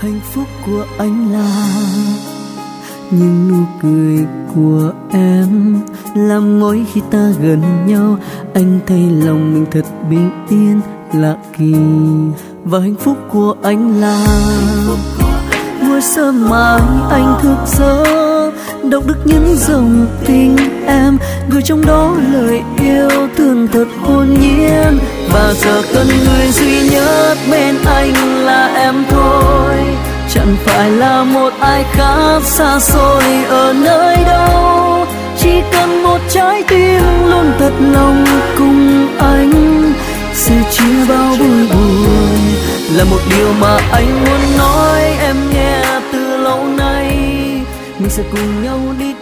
Hạnh phúc của anh là những nụ cười của em, làm mỗi khi ta gần nhau anh thấy lòng mình thật bình yên lạ kỳ. Và hạnh phúc của anh là buổi sớm mai anh thức giấc, đọc được những dòng tình em gửi trong đó lời yêu thương thật hồn nhiên. Và giờ cần người duy nhất bên anh là em thôi, chẳng phải là một ai khác xa xôi ở nơi đâu. Chỉ cần một trái tim luôn thật lòng cùng anh, sẽ chia bao vui buồn là một điều mà anh muốn nói em nghe từ lâu nay. Mình sẽ cùng nhau đi